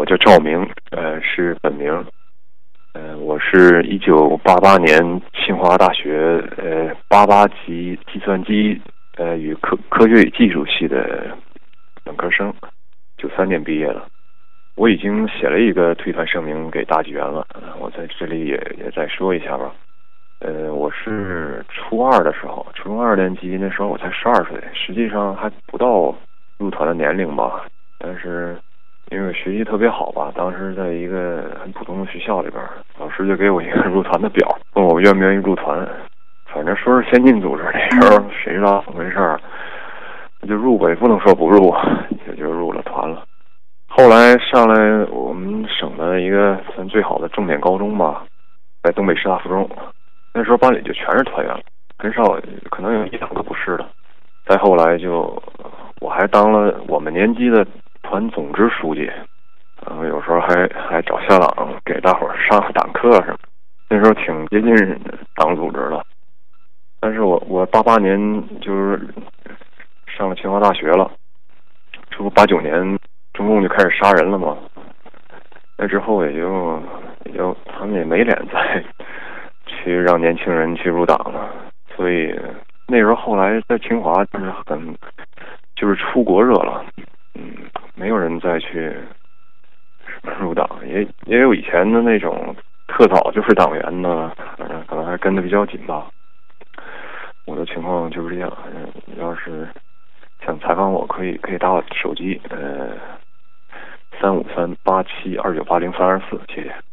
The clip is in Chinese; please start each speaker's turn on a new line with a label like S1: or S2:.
S1: 叫赵明，是本名。我是1988年清华大学88级计算机与科学与技术系的本科生，93年毕业了。我已经写了一个退团声明给大纪元了，我在这里也再说一下吧。我是初二的时候，初中2年级那时候我才12岁，实际上还不到入团的年龄吧，但是因为学习特别好吧，当时在一个很普通的学校里边，老师就给我一个入团的表，问我愿不愿意入团。反正说是先进组织，那时候谁知道怎么回事，就入吧，也不能说不入，也就入了团了。后来上来我们省的一个算最好的重点高中吧，在东北师大附中，那时候班里就全是团员了，很少，可能有1-2个不是的。再后来就我还当了我们年级的团总支书记，有时候还找校长给大伙儿上党课什么，那时候挺接近党组织的。但是我88年就是上了清华大学了，这不89年中共就开始杀人了嘛，那之后也就他们也没脸再去让年轻人去入党了，所以那时候后来在清华就是出国热了，没有人再去入党，也有以前的那种特早就是党员呢，可能还跟得比较紧吧。我的情况就是这样，要是想采访我可以打我手机，353872980-324，谢谢。